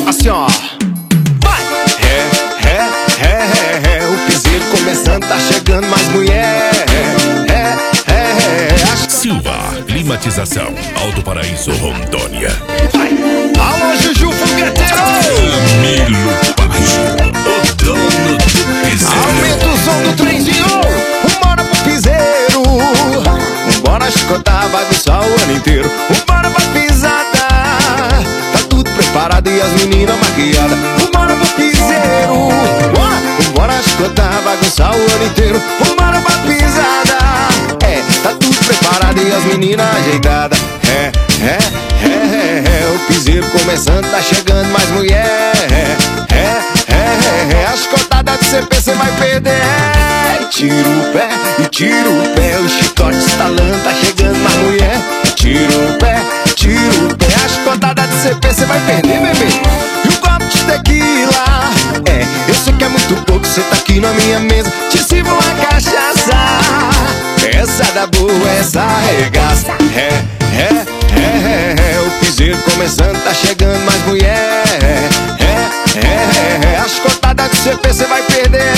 Assim ó, vai! O piseiro começando, tá chegando mais mulher. Silva, climatização, Alto Paraíso, Rondônia. Vai! Alô, Juju Fogueteiro! Camilo Paixão, o dono do piseiro. Aumenta o som do trenzinho. Vambora pro piseiro. Vambora chicotar, bagunçar o ano inteiro. Vambora pra pisada. Tá tudo preparado e as meninas maquiadas. Vambora pro piseiro. Vambora chicotar, bagunçar o ano inteiro. Vambora pra pisada. Tá tudo preparado e as meninas ajeitadas. O piseiro começando, tá chegando mais mulher. A chicotada de CP cê vai perder. Tira o pé e tira o pé, o chicote estalando, tá chegando mais mulher. Tira o pé, a chicotada de CP cê vai perder, bebê. E um copo de tequila, eu sei que é muito pouco, cê tá aqui na minha mesa, te sirvo uma cachaça. Essa da boa, essa arregaça. O piseiro começando, tá chegando mais mulher. A chicotada de CP cê vai perder.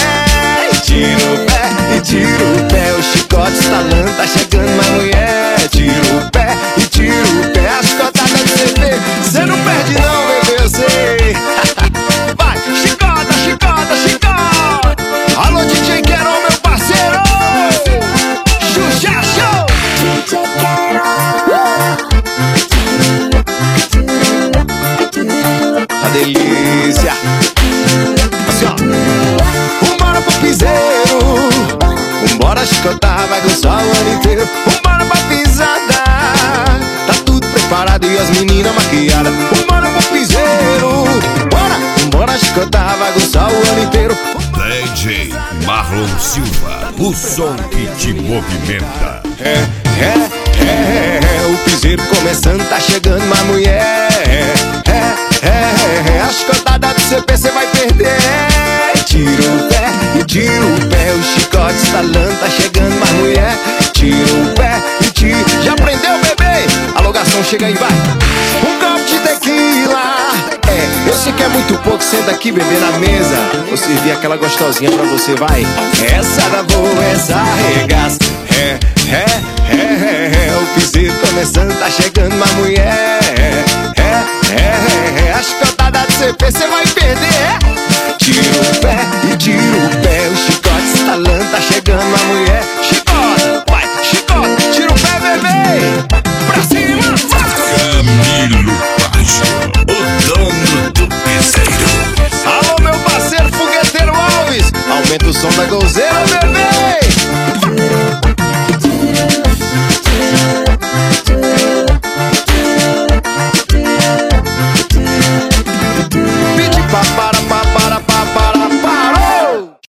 Tira o pé, o chicote estalando, tá chegando mais mulher. Tira o pé, a chicotada de CP cê não perde não, bebê, eu sei. Vai, chicota, chicota, chicota. Alô, DJ Quero, meu parceiro. Xuxa Show. A delícia. Assim ó. Vambora pro piseiro. Vambora chicotar, bagunçar o ano inteiro. Vambora pra pisada. Tá tudo preparado e as meninas maquiadas. Vambora pro piseiro. Vambora chicotar, bagunçar o ano inteiro. DJ Marlon Silva, o som que te movimenta. O piseiro começando, tá chegando uma mulher. A chicotada do CP cê vai perder. Tira o pé, o chicote estalando, tá chegando uma mulher. Tira o pé e tira. Já aprendeu, bebê? A logação chega aí, vai. Um copo de tequila. Eu sei que é muito pouco, senta aqui, bebê, na mesa. Vou servir aquela gostosinha pra você, vai. Essa da boa, essa arregaça. O piseiro começando, tá chegando uma mulher. A chicotada de CP cê vai perder. Tira o pé, o chicote estalando, tá chegando uma mulher. Chicota, vai, chicota, tira o pé, bebê. Pra cima, Camilo Paixão, o dono do piseiro. alô, meu parceiro Fogueteiro Alves. Aumenta o som da golzeira.